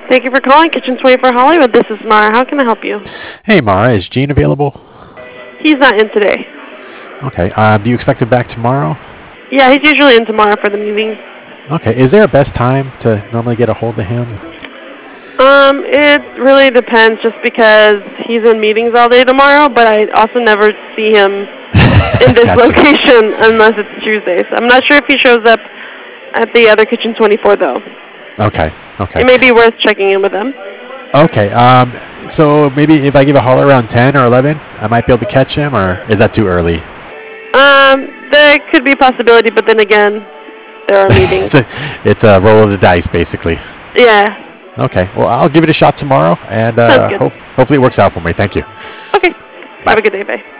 Thank you for calling Kitchen 24 Hollywood. This is Mara. How can I help you? Hey, Mara, is Gene available? He's not in today. Okay. Do you expect him back tomorrow? Yeah, he's usually in tomorrow for the meetings. Okay. Is there a best time to normally get a hold of him? It really depends just because he's in meetings all day tomorrow, but I also never see him in this Gotcha. location unless it's Tuesdays. I'm not sure if he shows up at the other Kitchen 24 though. Okay. Okay. It may be worth checking in with him. Okay. So maybe if I give a holler around 10 or 11, I might be able to catch him, or is that too early? There could be a possibility, but then again, there are meetings. It's a roll of the dice, basically. Yeah. Okay. Well, I'll give it a shot tomorrow, and Sounds good. hopefully it works out for me. Thank you. Okay. Bye. Have a good day. Bye.